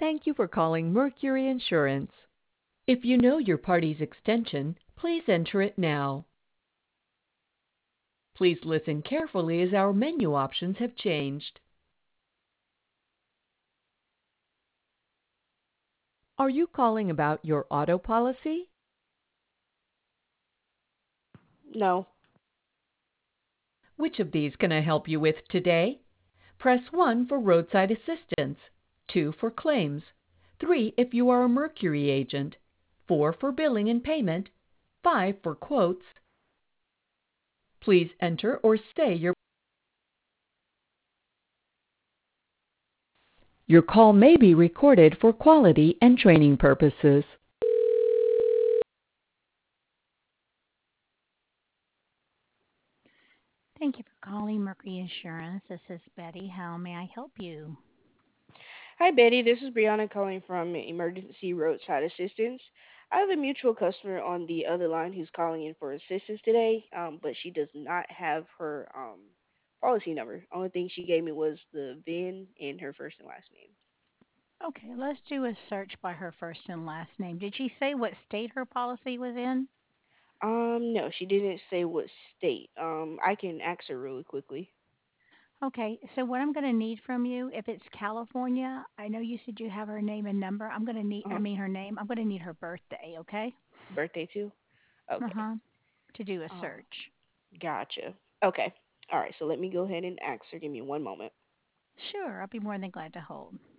Thank you for calling Mercury Insurance. If you know your party's extension, please enter it now. Please listen carefully as our menu options have changed. Are you calling about your auto policy? No. Which of these can I help you with today? Press 1 for roadside assistance, 2 for claims, 3 if you are a Mercury agent, 4 for billing and payment, 5 for quotes. Please enter or say your call may be recorded for quality and training purposes. Thank you for calling Mercury Insurance. This is Betty. How may I help you? Hi, Betty. This is Brianna calling from Emergency Roadside Assistance. I have a mutual customer on the other line who's calling in for assistance today, but she does not have her policy number. Only thing she gave me was the VIN and her first and last name. Okay, let's do a search by her first and last name. Did she say what state her policy was in? No, she didn't say what state. I can ask her really quickly. Okay, so what I'm going to need from you, if it's California, I know you said you have her name and number. I'm going to need, I Uh-huh. mean her name. I'm going to need her birthday, okay? Birthday too? Okay. Uh-huh. To do a Uh, search. Gotcha. Okay. All right, so let me go ahead and ask her. Give me one moment. Sure, I'll be more than glad to hold.